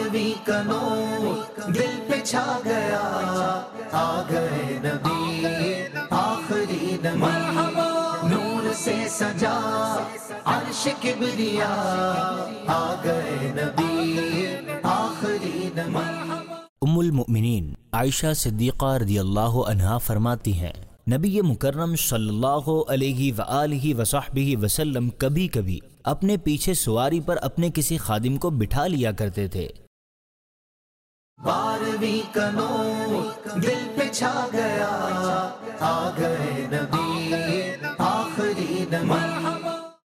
बारहवीं का नूर दिल पे छा गया, आ गए नबी आखिरी नबी, नूर से सजा अर्श किबरिया, आ गए नबी आखिरी नबी। उम्मुल मुमिनीन आयशा सिद्दीक़ा रज़ियल्लाहु अन्हा फरमाती हैं, नबी मुकर्रम सल्लल्लाहु अलैहि वआलिहि वसहबिहि वसल्लम कभी कभी अपने पीछे सवारी पर अपने किसी खादिम को बिठा लिया करते थे। बारहवीं का नूर दिल पे छा गया, आ गए नबी आखिरी नबी,